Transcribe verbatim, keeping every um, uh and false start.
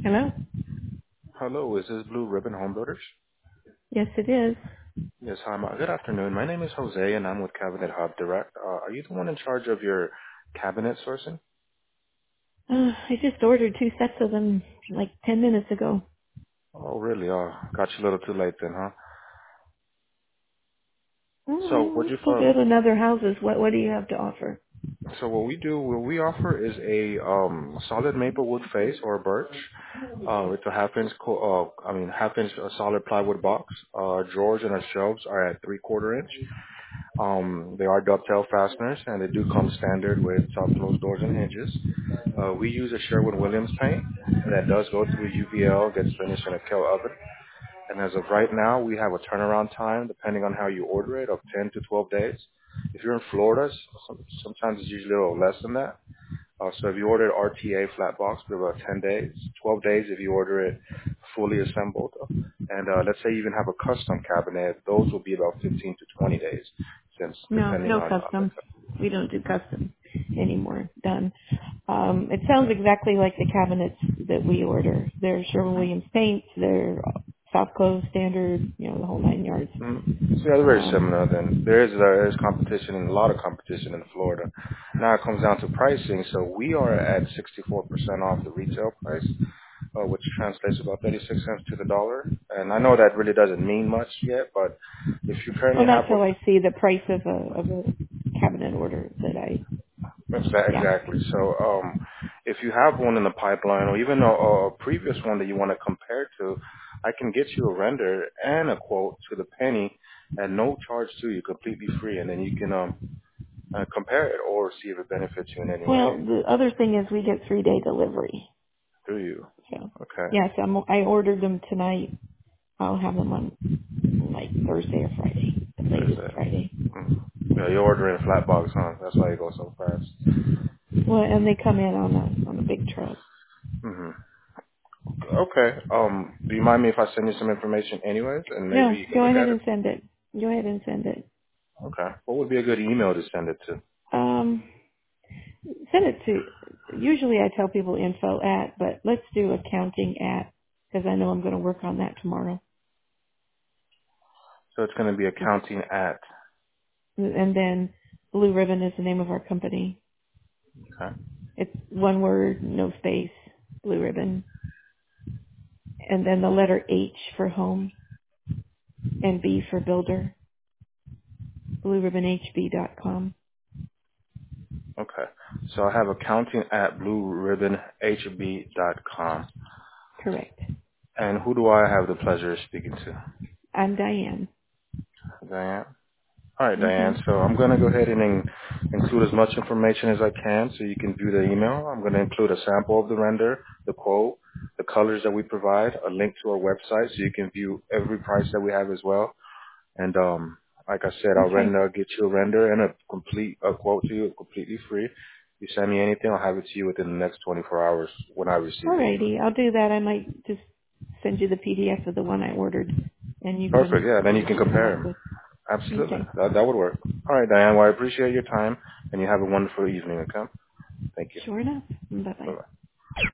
Hello? Hello, is this Blue Ribbon Home Builders? Yes, it is. Yes, hi. my- Good afternoon. My name is Jose, and I'm with Cabinet Hub Direct. Uh, are you the one in charge of your cabinet sourcing? Uh, I just ordered two sets of them like ten minutes ago. Oh, really? Oh, got you a little too late then, huh? So, Mm, what we you still for? build in other houses. What What do you have to offer? So, what we do, what we offer is a um, solid maple wood face or birch. Uh, it's a half inch, co- uh, I mean, half inch uh, solid plywood box. Uh, our drawers and our shelves are at three quarter inch. Um, they are dovetail fasteners, and they do come standard with soft closed doors and hinges. Uh, we use a Sherwin-Williams paint that does go through U V L, gets finished in a Kell oven. And as of right now, we have a turnaround time, depending on how you order it, of ten to twelve days. If you're in Florida, some, sometimes it's usually a little less than that. Uh, so if you order R T A flat box, we have about ten days, twelve days if you order it fully assembled. And uh, let's say you even have a custom cabinet, those will be about fifteen to twenty days, since No, depending no on, on the custom. We don't do custom anymore. Done. Um, it sounds exactly like the cabinets that we order. They're Sherwin-Williams paint. They're soft close standard. You know, the whole nine yards. Mm. So yeah, they're very Um, similar. Then there is there is competition and a lot of competition in Florida. Now it comes down to pricing. So we are at sixty-four percent off the retail price, uh, which translates about thirty-six cents to the dollar. And I know that really doesn't mean much yet, but if you well, currently not have till I a see the price of a of a cabinet order that I. exa- Yeah. exactly, so um, if you have one in the pipeline or even a, a previous one that you want to compare to, I can get you a render and a quote to the penny at no charge to you, completely free, and then you can um, uh, compare it or see if it benefits you in any way. Well, the other thing is we get three day delivery. Do you? So Okay. yes, I'm, I ordered them tonight. I'll have them on like Thursday or Friday, the There's latest that. Friday. Mm. Yeah, you're ordering flat box, huh? That's why you go so fast. Well, and they come in on a on a big truck. hmm Okay. Um, do you mind me if I send you some information anyways, and maybe No, you can go look ahead at it? and send it. Go ahead and send it. Okay. What would be a good email to send it to? Um, send it to. Usually I tell people info at, but let's do accounting at because I know I'm going to work on that tomorrow. So it's going to be accounting at. And then Blue Ribbon is the name of our company. Okay. It's one word, no space, Blue Ribbon. And then the letter H for home and B for builder, blue ribbon h b dot com. Okay. So I have accounting at blue ribbon h b dot com. Correct. And who do I have the pleasure of speaking to? I'm Diane. Diane? All right, hmm Diane. So I'm going to go ahead and in, include as much information as I can so you can view the email. I'm going to include a sample of the render, the quote, the colors that we provide, a link to our website so you can view every price that we have as well. And um, like I said, I'll Okay. render, get you a render and a complete a quote to you, completely free. You send me anything, I'll have it to you within the next twenty-four hours when I receive the email. Alrighty, I'll do that. I might just send you the P D F of the one I ordered, and you Perfect. can Yeah, then see you what can you come compare up 'em. with. Absolutely. Okay. That, that would work. All right, Diane. Well, I appreciate your time, and you have a wonderful evening, okay? Thank you. Sure enough. Bye bye. Bye-bye.